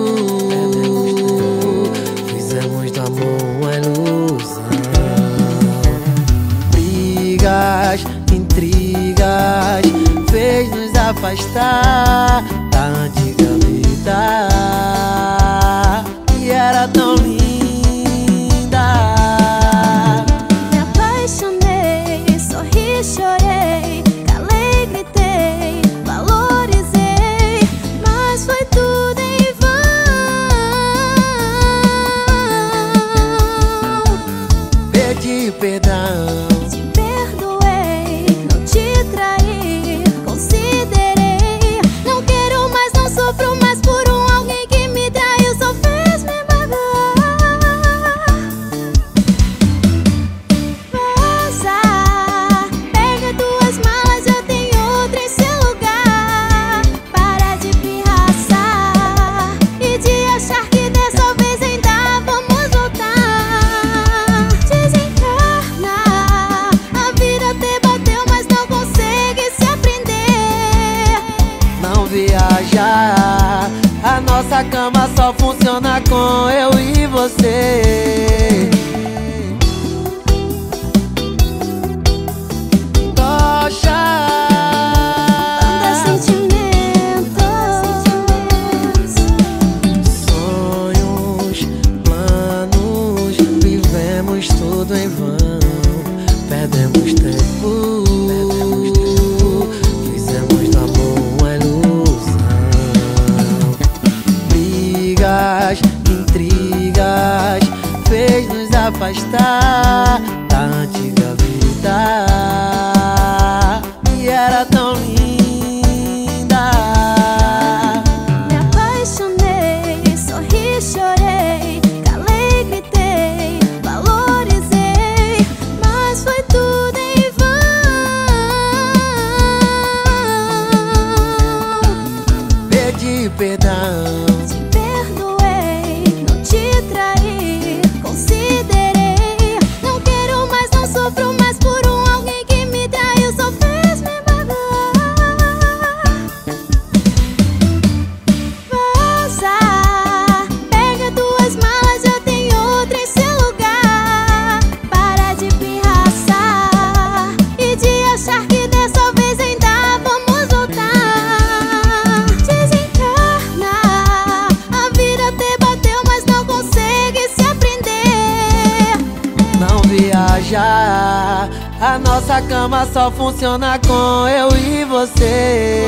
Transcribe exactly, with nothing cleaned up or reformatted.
Fizemos do amor uma ilusão. Brigas, intrigas, fez nos afastar da antiga vida que era tão linda. Me apaixonei, sorri, chorei, calei, gritei, valorizei, mas foi tudo em vão. Pedi perdão, Te perdoei, não te traí, considerei. Não quero mais, não sofro mais por um alguém que me traiu, só fez me magoar. Vaza, pega tuas malas, já tem outra em seu lugar. Para de pirraçar e de achar que dessa vez ainda vamos voltar. Desencarna, a vida te bateu, mas não consegue se aprender. não viaja. A nossa cama só funciona com eu e você. Tocha, Banda sentimentos, sonhos, planos, vivemos tudo em vão. Perdemos tempo, fizemos do amor uma ilusão. Brigas, intrigas, fez nos afastar da antiga vida que era tão linda. me apaixonei, sorri, chorei, calei, gritei, valorizei, mas foi tudo em vão. Pedi perdão, Te perdoei, não te traí, considerei. Não quero mais, não sofro mais por um alguém que me traiu, só fez me magoar. Vaza, pega tuas malas, já tem outra em seu lugar. Para de pirraçar e de achar que dessa vez ainda vamos voltar. Desencarna, a vida te bateu, mas não consegue se aprender. não viaja. A nossa cama só funciona com eu e você.